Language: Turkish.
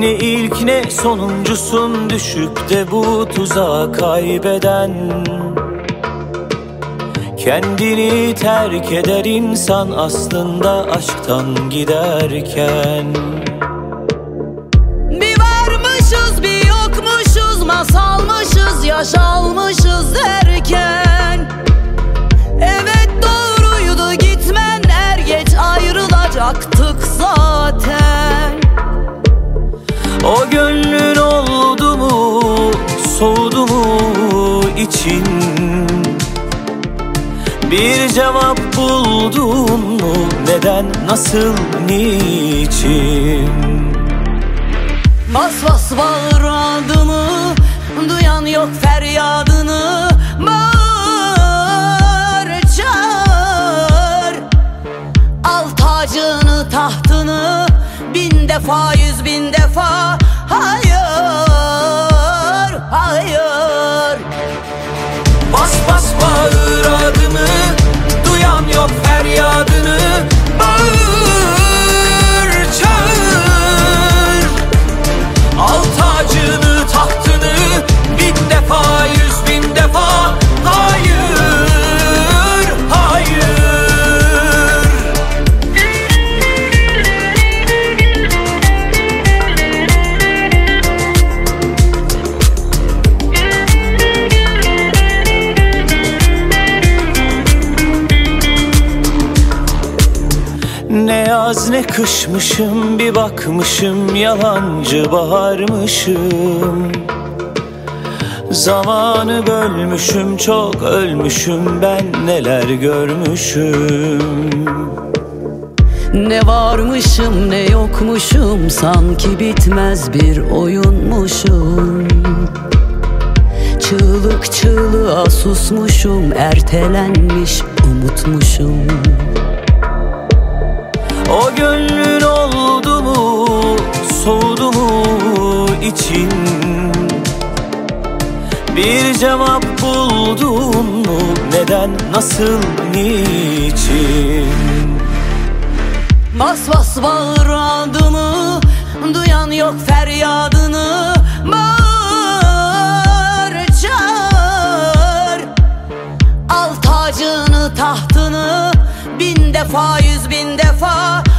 Ne ilk ne sonuncusun düşüp de bu tuzağa kaybeden. Kendini terk eder insan aslında aşktan giderken. Bir varmışız bir yokmuşuz, masalmışız yaşalmışız derken. Evet doğruydu gitmen, er geç ayrılacaktık zaten. O gönlün oldu mu, soğudu mu için? Bir cevap buldun mu, neden, nasıl, niçin? Bas bas bağır adımı, duyan yok feryadını. Bağır çağır, al tacını tahtını, 1000 defa 100 bin defa. Hayır, hayır. Bas bas bağır adımı, duyan yok feryadını. Bağır çağır, al tacını tahtını, 1000 defa 100 bin defa. Hayır, hayır. Ne yaz ne kışmışım, bir bakmışım yalancı baharmışım. Zamanı bölmüşüm, çok ölmüşüm, ben neler görmüşüm. Ne varmışım ne yokmuşum, sanki bitmez bir oyunmuşum. Çığlık çığlığa susmuşum, ertelenmiş umutmuşum. O gönlün oldu mu, soğudu mu için? Bir cevap buldun mu, neden, nasıl, niçin? Bas bas bağır adımı, duyan yok feryadını. Bağır çağır, al tacını tahtını, 1000 defa 100 bin defa.